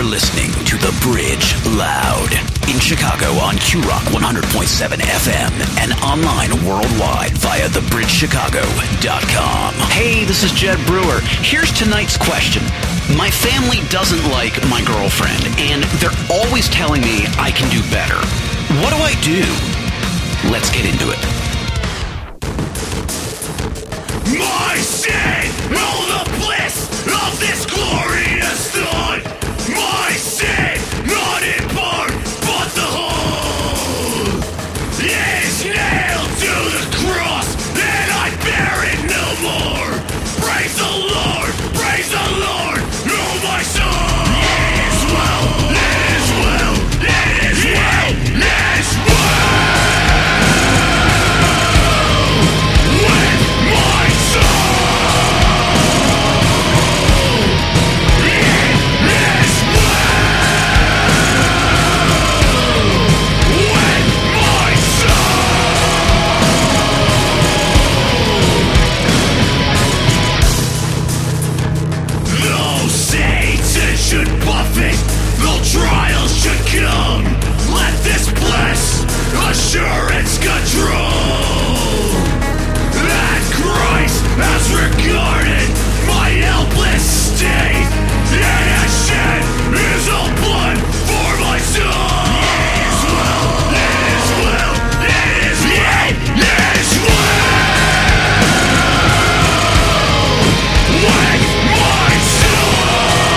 listening to The Bridge Loud in Chicago on Q-Rock 100.7 FM and online worldwide via thebridgechicago.com. Hey, this is Jed Brewer. Here's tonight's question. My family doesn't like my girlfriend, and they're always telling me I can do better. What do I do? Let's get into it. My sin, all the bliss of this glorious thought. My sin, not in part, but the whole, is nailed to the cross, and I bear it no more. Praise the Lord, oh my soul. It is well, it is well, it is well, it is well with my should buffet, though trials should come. Let this bless assurance control that Christ has regarded my helpless state, and has shed his own blood for my soul. It is well, it is well, it is well, it is well with my soul.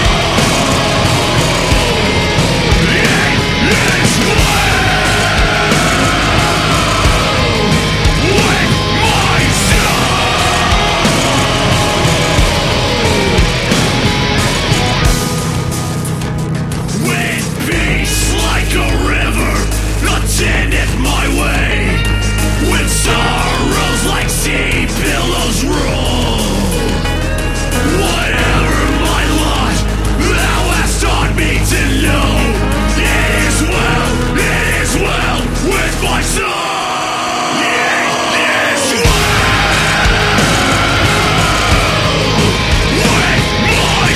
Attendeth my way, when sorrows like sea billows roll. Whatever my lot, thou hast taught me to know. It is well with my soul. It is well with my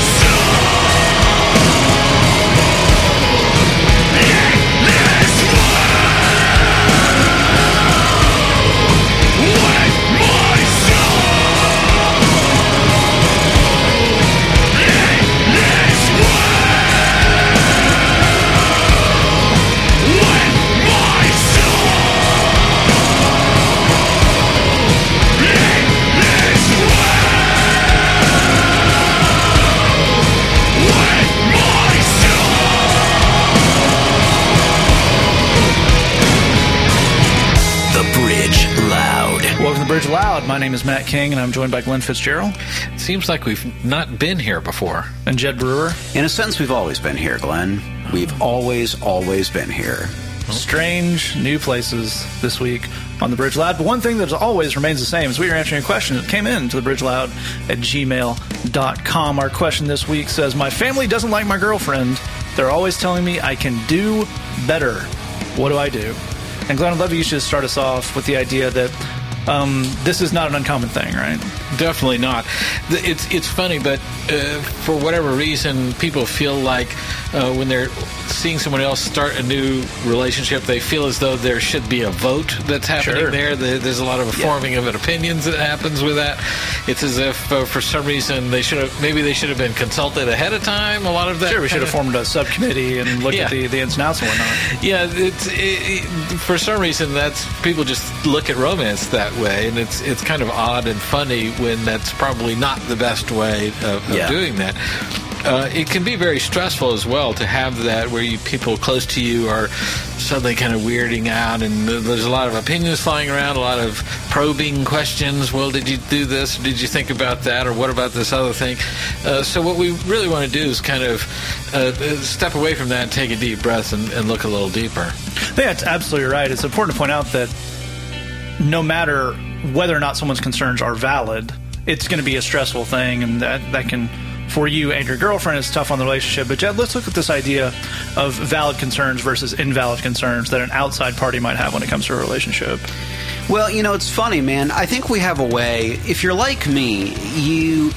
Bridge Loud. My name is Matt King, and I'm joined by Glenn Fitzgerald. It seems like we've not been here before. And Jed Brewer. In a sense, we've always been here, Glenn. We've always been here. Strange new places this week on The Bridge Loud. But one thing that always remains the same is we are answering a question that came in to thebridgeloud@gmail.com. Our question this week says, my family doesn't like my girlfriend. They're always telling me I can do better. What do I do? And Glenn, I'd love you to start us off with the idea that this is not an uncommon thing, right? Definitely not. It's funny, but for whatever reason, people feel like when they're seeing someone else start a new relationship, they feel as though there should be a vote that's happening there. There's a lot of forming of opinions that happens with that. It's as if for some reason they should have been consulted ahead of time. A lot of that. Sure, we should have formed a subcommittee and looked at the ins and outs and whatnot. Yeah, for some reason that's people just look at romance that way, and it's kind of odd and funny when that's probably not the best way of doing that. It can be very stressful as well to have that where people close to you are suddenly kind of weirding out, and there's a lot of opinions flying around, a lot of probing questions. Well, did you do this? Did you think about that? Or what about this other thing? So what we really want to do is kind of step away from that and take a deep breath and look a little deeper. Yeah, it's absolutely right. It's important to point out that no matter whether or not someone's concerns are valid, it's going to be a stressful thing, and that can, for you and your girlfriend, is tough on the relationship. But Jed, let's look at this idea of valid concerns versus invalid concerns that an outside party might have when it comes to a relationship. Well, it's funny, man. I think we have a way, if you're like me,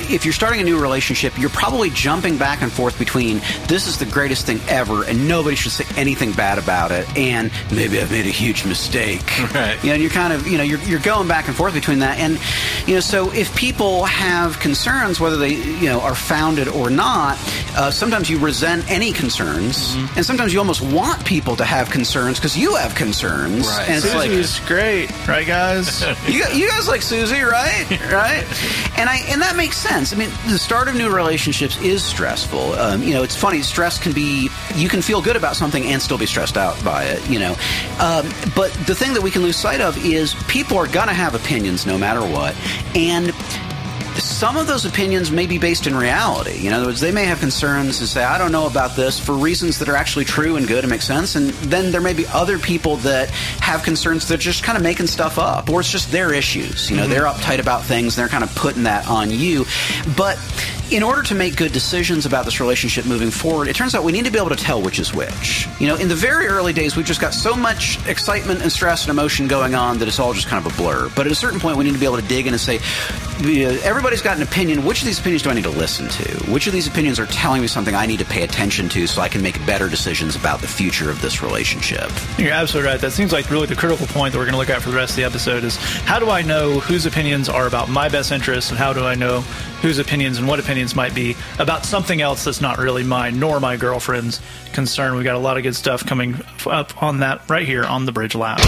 if you're starting a new relationship, you're probably jumping back and forth between this is the greatest thing ever and nobody should say anything bad about it, and maybe I've made a huge mistake. Right. And you're kind of, you're going back and forth between that. And, so if people have concerns, whether they, are founded or not, sometimes you resent any concerns, and sometimes you almost want people to have concerns because you have concerns. Right. And it's Susie's great, right, guys? you guys like Susie, right? Right? And that makes sense. I mean, the start of new relationships is stressful. It's funny. Stress can be, you can feel good about something and still be stressed out by it, But the thing that we can lose sight of is people are going to have opinions no matter what. And some of those opinions may be based in reality. In other words, they may have concerns and say, I don't know about this for reasons that are actually true and good and make sense. And then there may be other people that have concerns that are just kind of making stuff up, or it's just their issues. They're uptight about things. And they're kind of putting that on you. But in order to make good decisions about this relationship moving forward, it turns out we need to be able to tell which is which. In the very early days, we've just got so much excitement and stress and emotion going on that it's all just kind of a blur. But at a certain point, we need to be able to dig in and say, everybody's got an opinion. Which of these opinions do I need to listen to? Which of these opinions are telling me something I need to pay attention to so I can make better decisions about the future of this relationship? You're absolutely right. That seems like really the critical point that we're going to look at for the rest of the episode is how do I know whose opinions are about my best interests, and how do I know whose opinions and what opinions might be about something else that's not really mine nor my girlfriend's concern. We've got a lot of good stuff coming up on that right here on The Bridge Loud.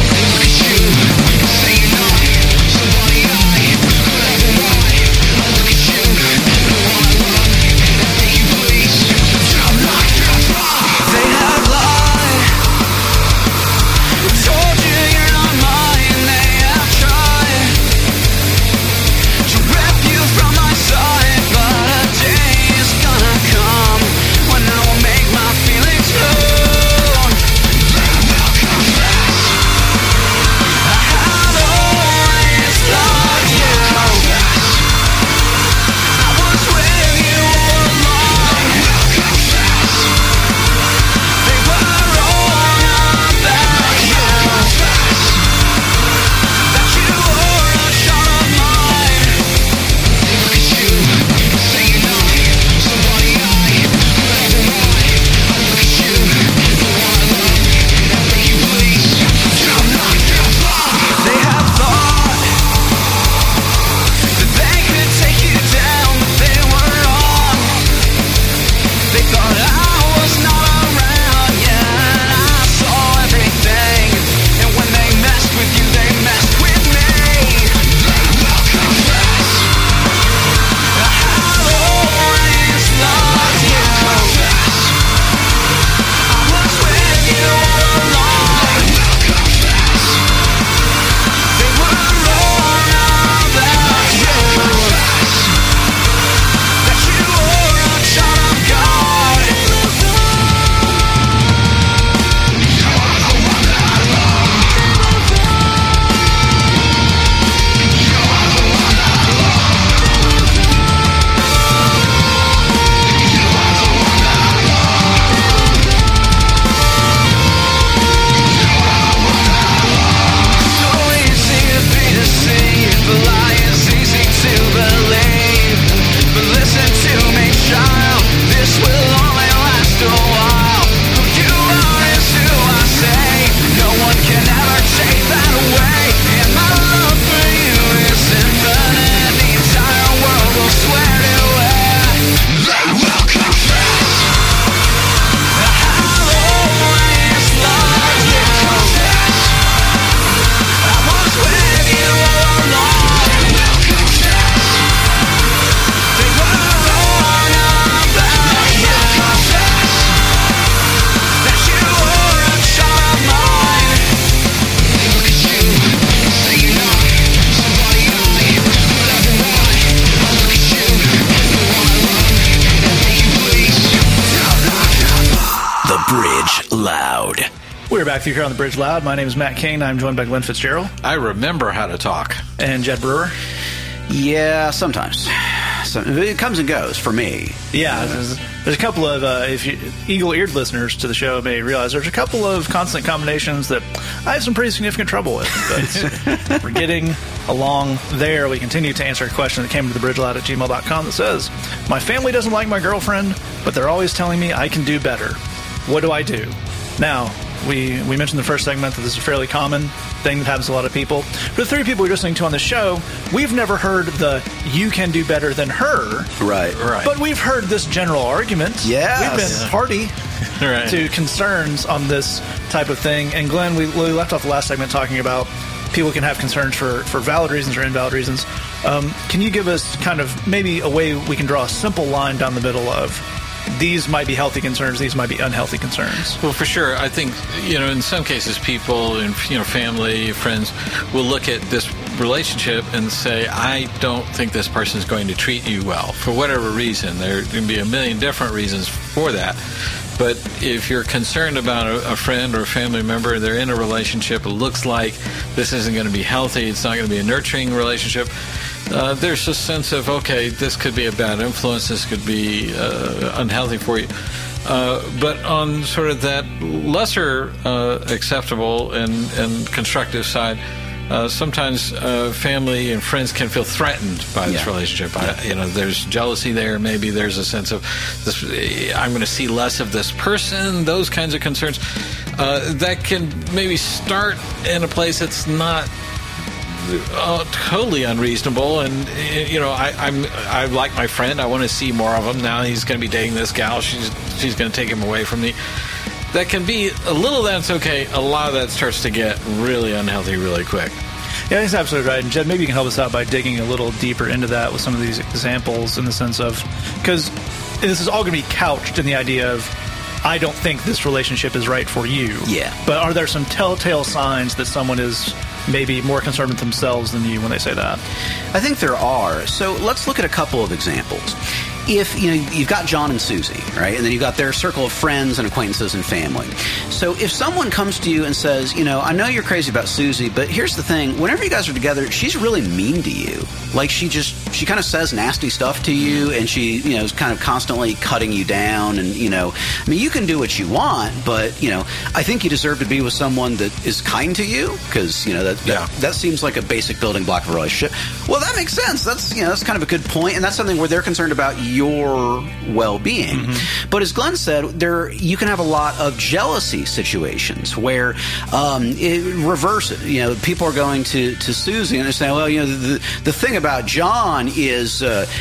We're back here on The Bridge Loud. My name is Matt King. I'm joined by Glenn Fitzgerald. I remember how to talk. And Jed Brewer. Yeah, sometimes. It comes and goes for me. Yeah, there's a couple of, if you eagle-eared listeners to the show may realize there's a couple of consonant combinations that I have some pretty significant trouble with. But we're getting along there. We continue to answer a question that came to thebridgeloud@gmail.com that says, my family doesn't like my girlfriend, but they're always telling me I can do better. What do I do? Now, we mentioned in the first segment that this is a fairly common thing that happens to a lot of people. For the 3 people you're listening to on the show, we've never heard the you can do better than her. Right. But we've heard this general argument. Yes. We've been party to concerns on this type of thing. And Glenn, we left off the last segment talking about people can have concerns for valid reasons or invalid reasons. Can you give us kind of maybe a way we can draw a simple line down the middle of these might be healthy concerns, these might be unhealthy concerns? Well, for sure. I think, in some cases, people and, family, friends will look at this relationship and say, I don't think this person is going to treat you well for whatever reason. There can be a million different reasons for that. But if you're concerned about a friend or a family member, they're in a relationship, it looks like this isn't going to be healthy, it's not going to be a nurturing relationship, there's a sense of, okay, this could be a bad influence, this could be unhealthy for you. But on sort of that lesser acceptable and constructive side, sometimes family and friends can feel threatened by this relationship. There's jealousy there. Maybe there's a sense of this, I'm going to see less of this person. Those kinds of concerns that can maybe start in a place that's not totally unreasonable. And I like my friend. I want to see more of him. Now he's going to be dating this gal. She's going to take him away from me. That can be a little. That's okay. A lot of that starts to get really unhealthy really quick. Yeah, that's absolutely right. And Jed, maybe you can help us out by digging a little deeper into that with some of these examples, in the sense of, because this is all going to be couched in the idea of, I don't think this relationship is right for you. Yeah. But are there some telltale signs that someone is maybe more concerned with themselves than you when they say that? I think there are. So let's look at a couple of examples. If, you've got John and Susie, right? And then you've got their circle of friends and acquaintances and family. So if someone comes to you and says, I know you're crazy about Susie, but here's the thing. Whenever you guys are together, she's really mean to you. Like, she kind of says nasty stuff to you, and she, is kind of constantly cutting you down. And, you can do what you want, but, I think you deserve to be with someone that is kind to you, because, that seems like a basic building block of a relationship. Well, that makes sense. That's, that's kind of a good point, and that's something where they're concerned about your well-being. Mm-hmm. But as Glenn said, you can have a lot of jealousy situations where it reverses. People are going to Susie and they're saying, well, the thing about John is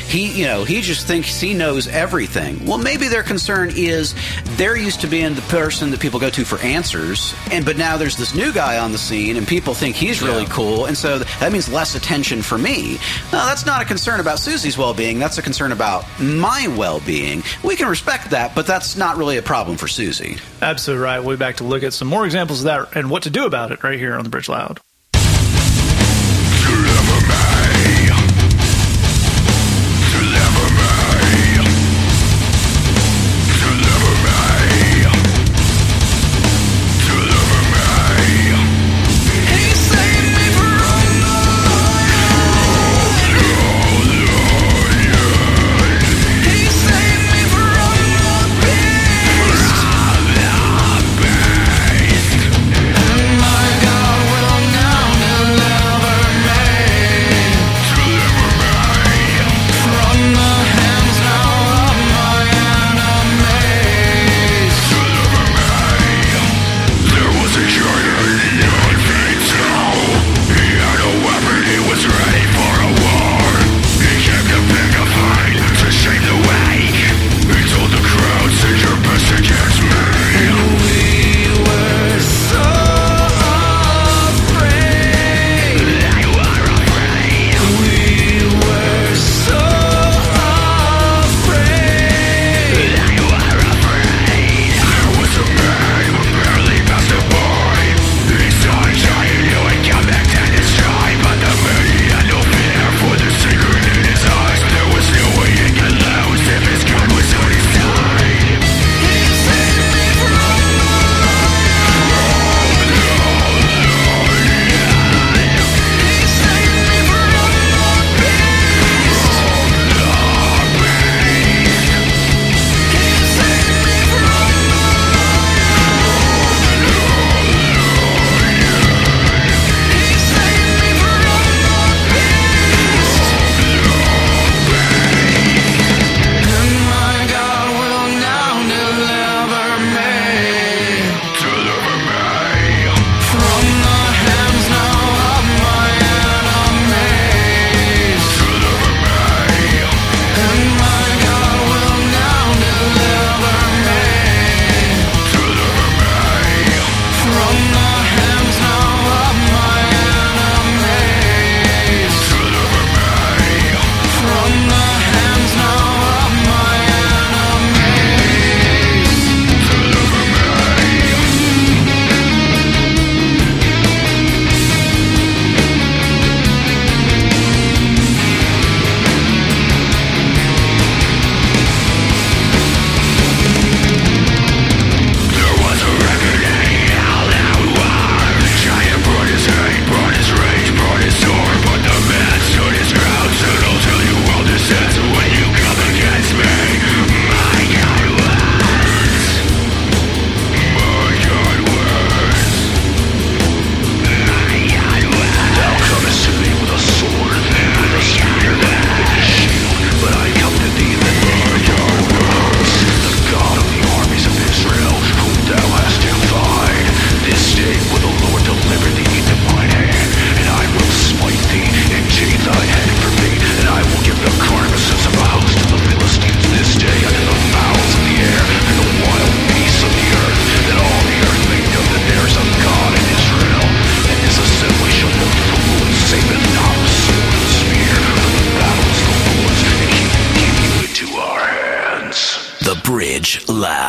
he just thinks he knows everything. Well, maybe their concern is they're used to being the person that people go to for answers, but now there's this new guy on the scene and people think he's really cool, and so that means less attention for me. No, that's not a concern about Susie's well-being. That's a concern about my well-being. We can respect that, but that's not really a problem for Susie. Absolutely right. We'll be back to look at some more examples of that and what to do about it right here on The Bridge Loud. My God will not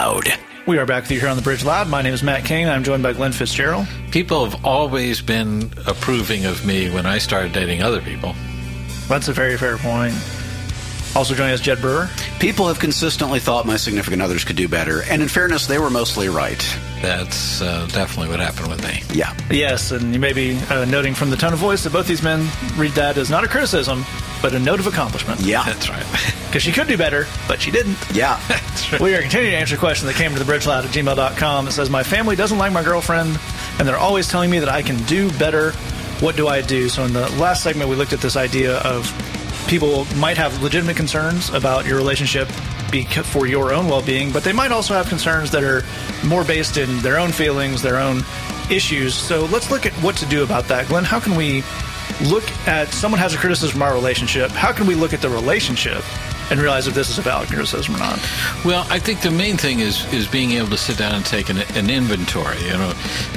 Loud. We are back with you here on The Bridge Loud. My name is Matt King. I'm joined by Glenn Fitzgerald. People have always been approving of me when I started dating other people. That's a very fair point. Also joining us, Jed Brewer. People have consistently thought my significant others could do better, and in fairness, they were mostly right. That's definitely what happened with me. Yeah. Yes, and you may be noting from the tone of voice that both these men read that as not a criticism, but a note of accomplishment. Yeah. That's right. Because she could do better, but she didn't. Yeah. That's right. We are continuing to answer a question that came to thebridgeloud@gmail.com. It says, my family doesn't like my girlfriend, and they're always telling me that I can do better. What do I do? So in the last segment, we looked at this idea of people might have legitimate concerns about your relationship for your own well-being, but they might also have concerns that are more based in their own feelings, their own issues. So let's look at what to do about that. Glenn, how can we look at someone has a criticism from our relationship? How can we look at the relationship and realize if this is a valid criticism or not? Well, I think the main thing is being able to sit down and take an inventory. You know,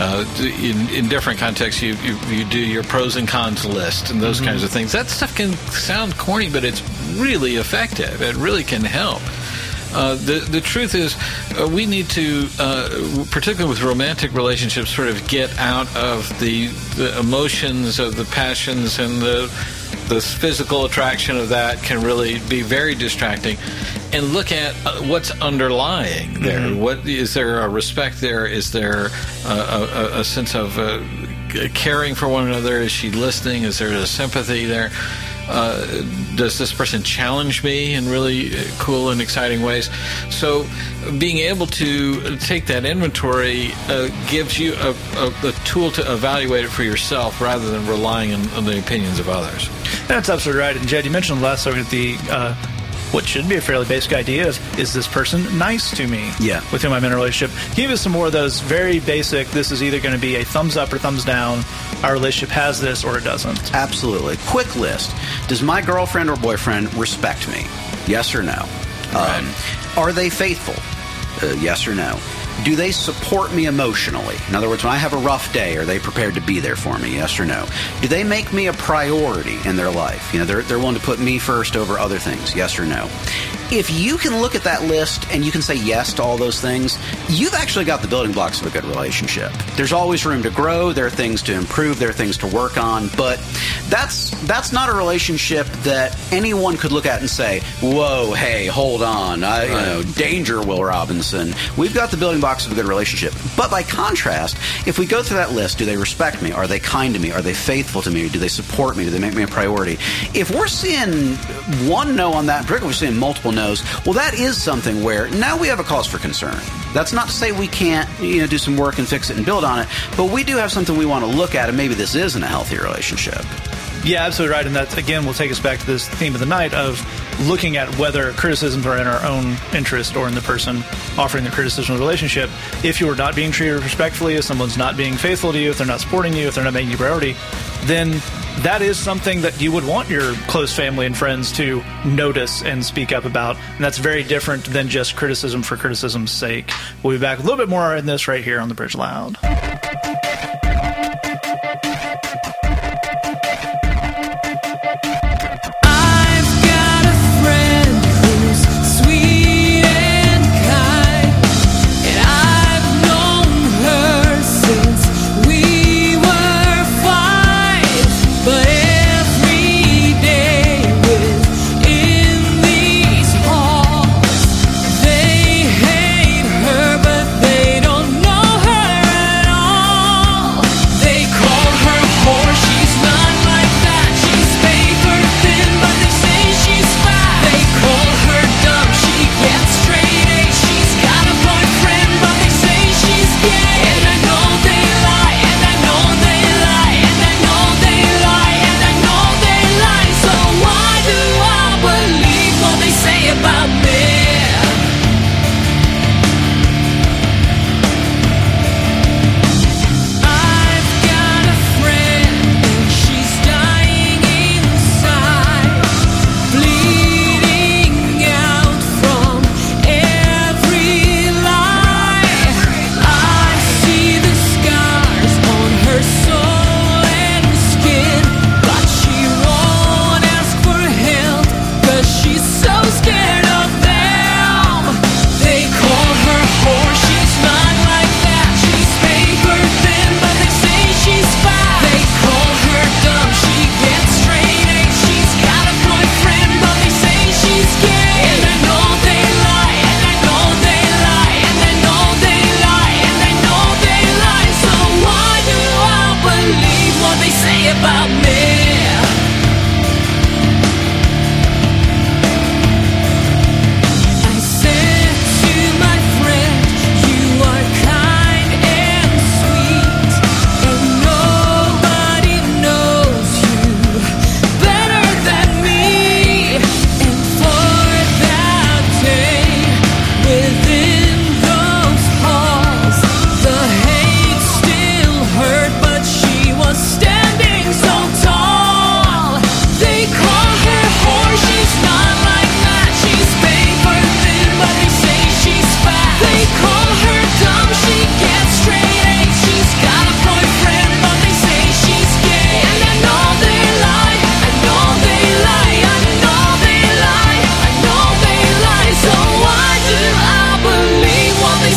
in different contexts, you do your pros and cons list and those kinds of things. That stuff can sound corny, but it's really effective. It really can help. The truth is, we need to, particularly with romantic relationships, sort of get out of the emotions of the passions, and the physical attraction of that can really be very distracting, and look at what's underlying there. Mm-hmm. What is there a respect there? Is there a sense of caring for one another? Is she listening? Is there a sympathy there? Does this person challenge me in really cool and exciting ways? So being able to take that inventory gives you a tool to evaluate it for yourself rather than relying on the opinions of others. That's absolutely right. And Jed, you mentioned last time the what should be a fairly basic idea is this person nice to me? Yeah. With whom I'm in a relationship. Give us some more of those very basic, this is either going to be a thumbs up or thumbs down. Our relationship has this or it doesn't. Absolutely. Quick list. Does my girlfriend or boyfriend respect me? Yes or no? Right. Are they faithful? Yes or no? Do they support me emotionally? In other words, when I have a rough day, are they prepared to be there for me? Yes or no? Do they make me a priority in their life? You know, they're willing to put me first over other things. Yes or no? If you can look at that list and you can say yes to all those things, you've actually got the building blocks of a good relationship. There's always room to grow. There are things to improve. There are things to work on. But that's not a relationship that anyone could look at and say, whoa, hey, hold on. Danger, Will Robinson. We've got the building blocks of a good relationship. But by contrast, if we go through that list, do they respect me? Are they kind to me? Are they faithful to me? Do they support me? Do they make me a priority? If we're seeing one no on that, particularly if we're seeing multiple no's, well, that is something where now we have a cause for concern. That's not to say we can't, do some work and fix it and build on it, but we do have something we want to look at, and maybe this isn't a healthy relationship. Yeah, absolutely right. And that, again, will take us back to this theme of the night of looking at whether criticisms are in our own interest or in the person offering the criticism of the relationship. If you're not being treated respectfully, if someone's not being faithful to you, if they're not supporting you, if they're not making you a priority, then that is something that you would want your close family and friends to notice and speak up about. And that's very different than just criticism for criticism's sake. We'll be back a little bit more in this right here on The Bridge Loud. They hate her, but they don't know her at all.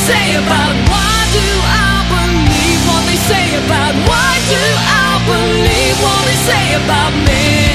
say about why do I believe what they say about why do I believe what they say about me?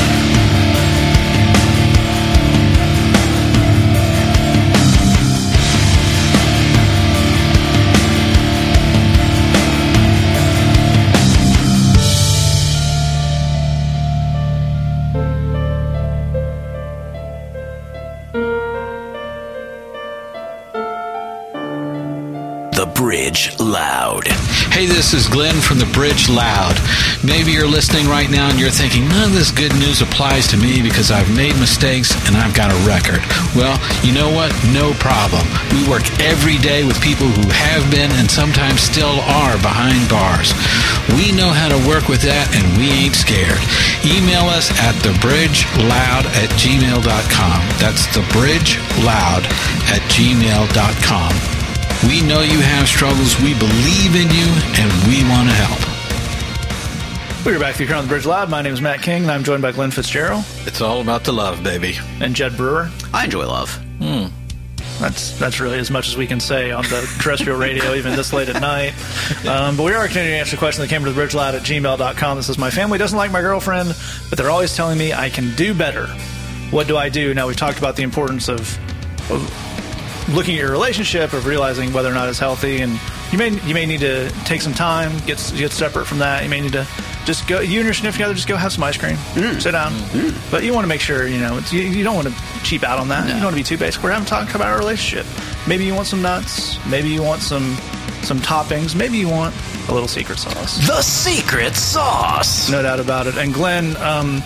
The Bridge Loud. Hey, this is Glenn from The Bridge Loud. Maybe you're listening right now and you're thinking, none of this good news applies to me because I've made mistakes and I've got a record. Well, you know what? No problem. We work every day with people who have been and sometimes still are behind bars. We know how to work with that and we ain't scared. Email us at thebridgeloud@gmail.com. That's thebridgeloud@gmail.com. We know you have struggles. We believe in you, and we want to help. We're back here on The Bridge Loud. My name is Matt King, and I'm joined by Glenn Fitzgerald. It's all about the love, baby. And Jed Brewer. I enjoy love. That's really as much as we can say on the terrestrial radio, even this late at night. But we are continuing to answer a question that came to thebridgeloud@gmail.com that says, my family doesn't like my girlfriend, but they're always telling me I can do better. What do I do? Now, we've talked about the importance of looking at your relationship, of realizing whether or not it's healthy, and you may need to take some time, get separate from that. You may need to just go, you and your significant other, just go have some ice cream, sit down. But you want to make sure, you don't want to cheap out on that. No. You don't want to be too basic. We're having to talk about our relationship. Maybe you want some nuts. Maybe you want some toppings. Maybe you want a little secret sauce. The secret sauce. No doubt about it. And Glenn,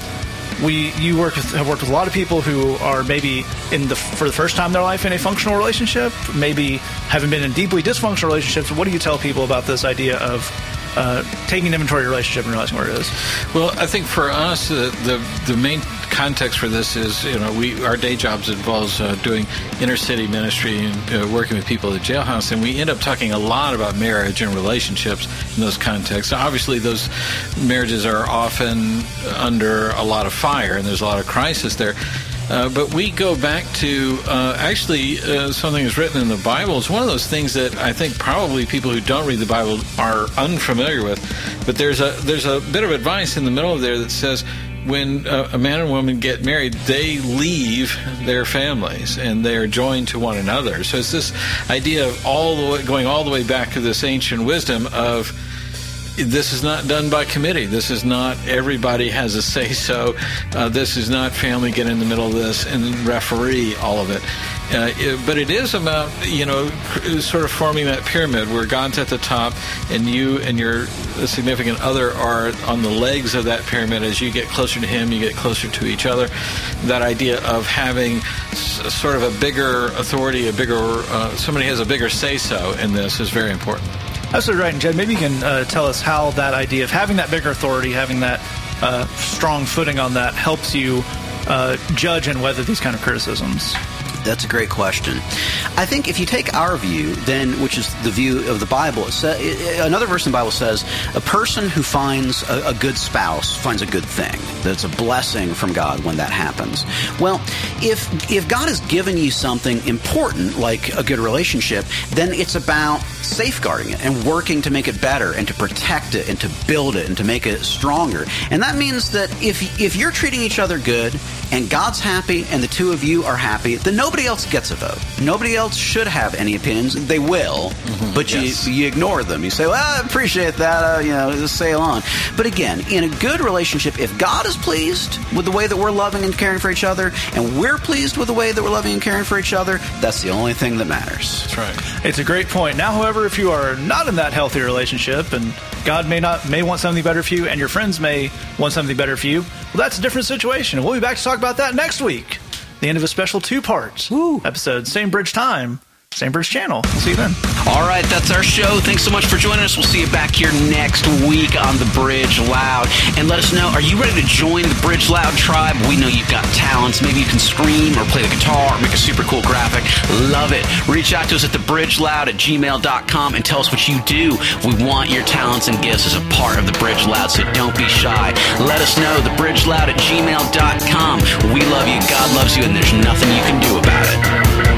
you have worked with a lot of people who are maybe for the first time in their life in a functional relationship, maybe haven't been in deeply dysfunctional relationships. What do you tell people about this idea of taking inventory of your relationship and realizing where it is? Well, I think for us, the main context for this is, our day jobs involves doing inner city ministry and working with people at the jailhouse, and we end up talking a lot about marriage and relationships in those contexts. That's those marriages are often under a lot of fire, and there's a lot of crisis there. But we go back to something that's written in the Bible. It's one of those things that I think probably people who don't read the Bible are unfamiliar with. But there's a bit of advice in the middle of there that says when a man and woman get married, they leave their families and they are joined to one another. So it's this idea of going all the way back to this ancient wisdom of, this is not done by committee. This is not everybody has a say-so. This is not family get in the middle of this and referee all of it. But it is about, sort of forming that pyramid where God's at the top and you and your significant other are on the legs of that pyramid. As you get closer to Him, you get closer to each other. That idea of having sort of a bigger authority, somebody has a bigger say-so in this is very important. Absolutely right. And Jed, maybe you can tell us how that idea of having that bigger authority, having that strong footing on that helps you judge and weather these kind of criticisms. That's a great question. I think if you take our view, then, which is the view of the Bible, another verse in the Bible says, a person who finds a good spouse finds a good thing. That's a blessing from God when that happens. Well, if God has given you something important, like a good relationship, then it's about safeguarding it and working to make it better and to protect it and to build it and to make it stronger. And that means that if you're treating each other good and God's happy and the two of you are happy, then nobody else gets a vote. Nobody else should have any opinions. They will, but yes. you ignore them. You say, well, I appreciate that, just sail on. But again, in a good relationship, if God is pleased with the way that we're loving and caring for each other, and we're pleased with the way that we're loving and caring for each other, that's the only thing that matters. That's right. It's a great point. Now, however, if you are not in that healthy relationship, and God may want something better for you, and your friends may want something better for you, well, that's a different situation. We'll be back to talk about that next week. The end of a special 2-part episode. Same bridge time, same bridge channel. We'll see you then. All right, that's our show. Thanks so much for joining us. We'll see you back here next week on The Bridge Loud. And let us know, are you ready to join the Bridge Loud tribe? We know you've got talents. Maybe you can scream or play the guitar or make a super cool graphic. Love it. Reach out to us at thebridgeloud@gmail.com and tell us what you do. We want your talents and gifts as a part of The Bridge Loud, so don't be shy. Let us know, thebridgeloud@gmail.com. We love you, God loves you, and there's nothing you can do about it.